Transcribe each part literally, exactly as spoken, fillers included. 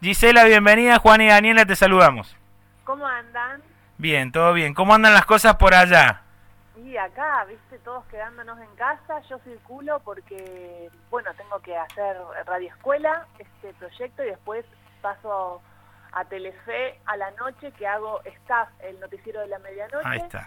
Gisela, bienvenida. Juan y Daniela, te saludamos. ¿Cómo andan? Bien, todo bien. ¿Cómo andan las cosas por allá? Y acá, viste, todos quedándonos en casa. Yo circulo porque, bueno, tengo que hacer radioescuela, este proyecto, y después paso a Telefe a la noche, que hago staff, el noticiero de la medianoche. Ahí está.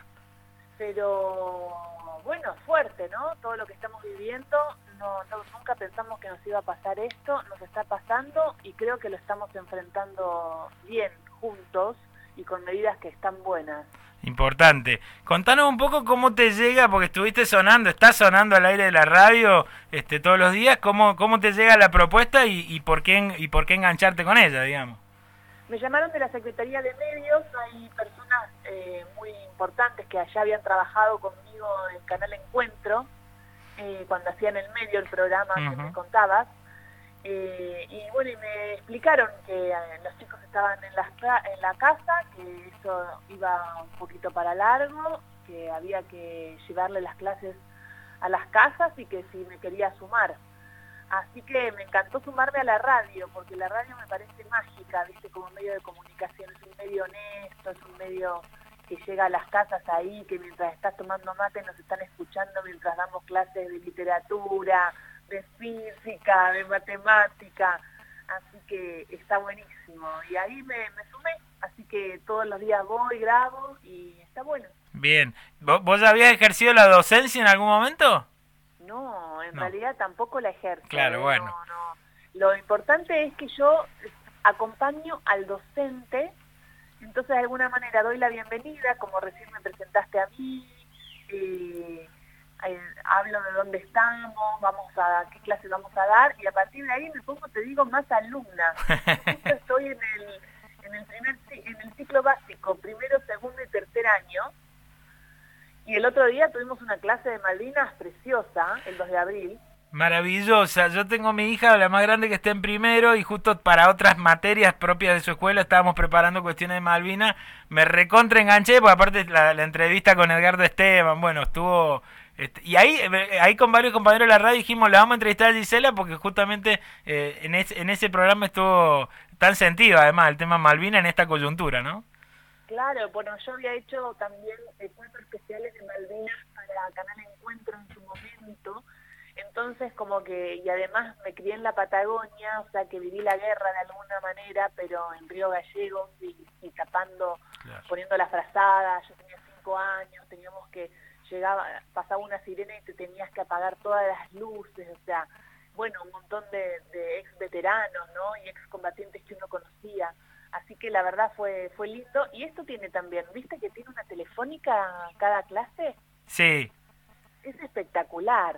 Pero, bueno, fuerte, ¿no? Todo lo que estamos viviendo, no, no, nunca pensamos que nos iba a pasar esto, nos está pasando y creo que lo estamos enfrentando bien, juntos y con medidas que están buenas. Importante. Contanos un poco cómo te llega, porque estuviste sonando, estás sonando al aire de la radio este, todos los días, cómo, cómo te llega la propuesta y, y, por qué, y por qué engancharte con ella, digamos. Me llamaron de la Secretaría de Medios, hay personas eh, muy importantes que allá habían trabajado conmigo en Canal Encuentro, eh, cuando hacían el medio, el programa uh-huh. que me contabas, eh, y bueno, y me explicaron que eh, los chicos estaban en la, en la casa, que eso iba un poquito para largo, que había que llevarle las clases a las casas y que si me quería sumar. Así que me encantó sumarme a la radio, porque la radio me parece mágica, viste, como medio de comunicación, es un medio honesto, es un medio que llega a las casas ahí, que mientras estás tomando mate nos están escuchando mientras damos clases de literatura, de física, de matemática, así que está buenísimo. Y ahí me, me sumé, así que todos los días voy, grabo y está bueno. Bien. ¿Vos ya habías ejercido la docencia en algún momento? No, en no. realidad tampoco la ejerzo. Claro, ¿eh? bueno. No, no. Lo importante es que yo acompaño al docente, entonces de alguna manera doy la bienvenida, como recién me presentaste a mí, eh, eh, hablo de dónde estamos, vamos a qué clase vamos a dar, y a partir de ahí me pongo, te digo, más alumna. Yo estoy en el, en el primer en el ciclo básico, primero, segundo y tercer año. Y el otro día tuvimos una clase de Malvinas preciosa, el dos de abril. Maravillosa. Yo tengo a mi hija, la más grande, que está en primero, y justo para otras materias propias de su escuela estábamos preparando cuestiones de Malvinas. Me recontra enganché, porque aparte la, la entrevista con Edgardo Esteban, bueno, estuvo... Este, y ahí ahí con varios compañeros de la radio dijimos, la vamos a entrevistar a Gisela, porque justamente eh, en, es, en ese programa estuvo tan sentido, además, el tema Malvinas en esta coyuntura, ¿no? Claro, bueno, yo había hecho también cuatro especiales de Malvinas para Canal Encuentro en su momento, entonces como que, y además me crié en la Patagonia, o sea que viví la guerra de alguna manera, pero en Río Gallegos y, y tapando, claro, poniendo la frazada. Yo tenía cinco años, teníamos que, llegaba, pasaba una sirena y te tenías que apagar todas las luces, o sea, bueno, un montón de, de ex veteranos, ¿no? Y ex combatientes que uno conocía. Así que la verdad fue fue lindo. Y esto tiene también, ¿viste que tiene una telefónica cada clase? Sí. Es espectacular.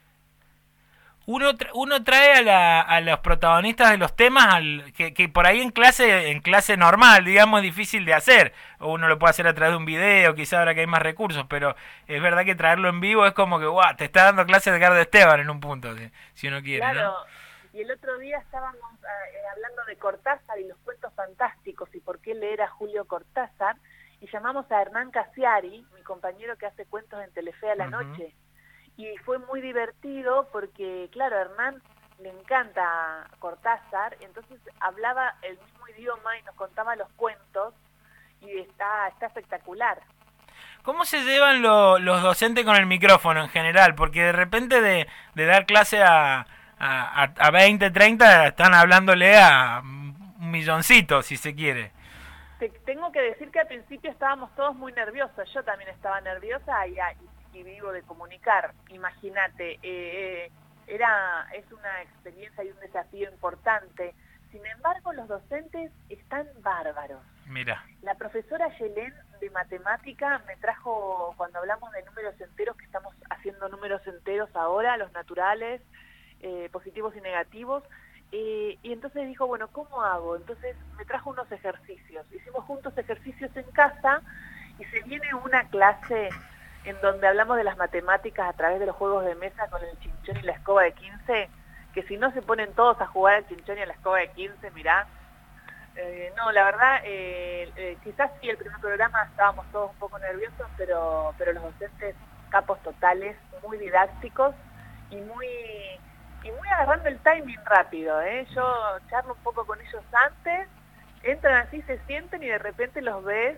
Uno tra uno trae a, la, a los protagonistas de los temas al, que, que por ahí en clase en clase normal, digamos, es difícil de hacer. O uno lo puede hacer a través de un video, quizá ahora que hay más recursos, pero es verdad que traerlo en vivo es como que, guau, te está dando clase de Edgardo Esteban en un punto, si, si uno quiere, claro. ¿no? Y el otro día estábamos eh, hablando de Cortázar y los cuentos fantásticos y por qué leer a Julio Cortázar, y llamamos a Hernán Casiari, mi compañero que hace cuentos en Telefe a la uh-huh. noche. Y fue muy divertido porque, claro, a Hernán le encanta Cortázar, entonces hablaba el mismo idioma y nos contaba los cuentos, y está, está espectacular. ¿Cómo se llevan lo, los docentes con el micrófono en general? Porque de repente de, de dar clase a... A, a veinte, treinta están hablándole a un milloncito, si se quiere. Te tengo que decir que al principio estábamos todos muy nerviosos. Yo también estaba nerviosa y, y, y vivo de comunicar. Imagínate, eh, era es una experiencia y un desafío importante. Sin embargo, los docentes están bárbaros. Mira. La profesora Yelén de matemática me trajo, cuando hablamos de números enteros, que estamos haciendo números enteros ahora, los naturales, Eh, positivos y negativos, eh, y entonces dijo, bueno, ¿cómo hago? Entonces me trajo unos ejercicios, hicimos juntos ejercicios en casa, y se viene una clase en donde hablamos de las matemáticas a través de los juegos de mesa con el chinchón y la escoba de quince, que si no se ponen todos a jugar al chinchón y a la escoba de quince, mirá, eh, no, la verdad, eh, eh, quizás sí, el primer programa estábamos todos un poco nerviosos, pero, pero los docentes capos totales, muy didácticos y muy y muy agarrando el timing rápido, ¿eh? Yo charlo un poco con ellos antes, entran así, se sienten y de repente los ves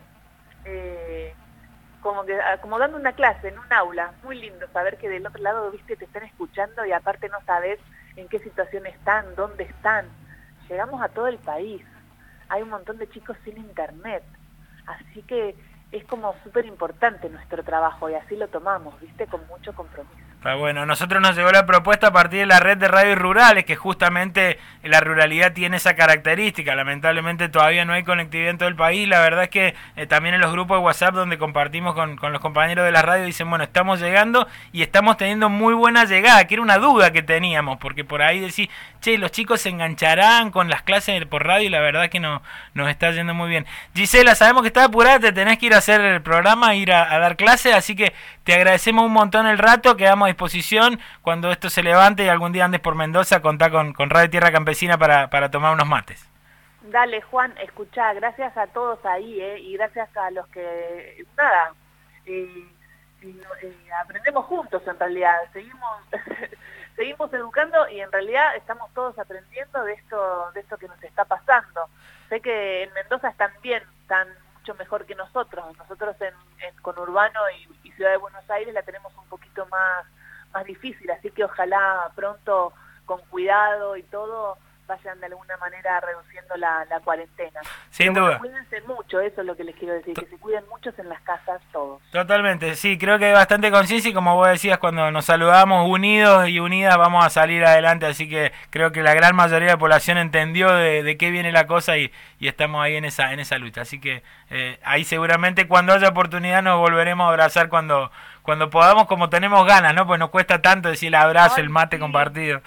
eh, como que como dando una clase en un aula. Muy lindo saber que del otro lado, viste, te están escuchando y aparte no sabes en qué situación están, dónde están. Llegamos a todo el país, hay un montón de chicos sin internet, así que es como súper importante nuestro trabajo y así lo tomamos, viste, con mucho compromiso. Está bueno, nosotros nos llegó la propuesta a partir de la red de radios rurales, que justamente la ruralidad tiene esa característica. Lamentablemente todavía no hay conectividad en todo el país. La verdad es que eh, también en los grupos de WhatsApp donde compartimos con, con los compañeros de la radio dicen, bueno, estamos llegando y estamos teniendo muy buena llegada, que era una duda que teníamos, porque por ahí decís, che, los chicos se engancharán con las clases por radio y la verdad es que no, nos está yendo muy bien. Gisela, sabemos que estás apurada, te tenés que ir a hacer el programa, ir a, a dar clases, así que te agradecemos un montón el rato, quedamos a disposición cuando esto se levante y algún día andes por Mendoza, contá con, con Radio Tierra Campesina para, para tomar unos mates. Dale, Juan, escuchá, gracias a todos ahí, eh, y gracias a los que, nada, eh, eh, aprendemos juntos en realidad, seguimos seguimos educando y en realidad estamos todos aprendiendo de esto, de esto que nos está pasando. Sé que en Mendoza están bien, están mucho mejor que nosotros, nosotros en, en conurbano y, y Ciudad de Buenos Aires la tenemos un poquito más más difícil, así que ojalá pronto con cuidado y todo vayan de alguna manera reduciendo la, la cuarentena. Sin Pero duda. Bueno, cuídense mucho, eso es lo que les quiero decir, que se cuiden muchos en las casas todos. Totalmente, sí, creo que hay bastante conciencia y como vos decías, cuando nos saludamos unidos y unidas vamos a salir adelante, así que creo que la gran mayoría de la población entendió de, de qué viene la cosa y, y estamos ahí en esa en esa lucha, así que eh, ahí seguramente cuando haya oportunidad nos volveremos a abrazar cuando cuando podamos, como tenemos ganas, ¿no? Pues nos cuesta tanto decir el abrazo, Ay, el mate sí. compartido.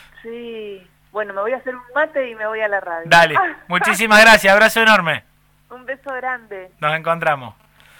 Sí, bueno, me voy a hacer un mate y me voy a la radio. Dale, muchísimas gracias, abrazo enorme. Un beso grande. Nos encontramos.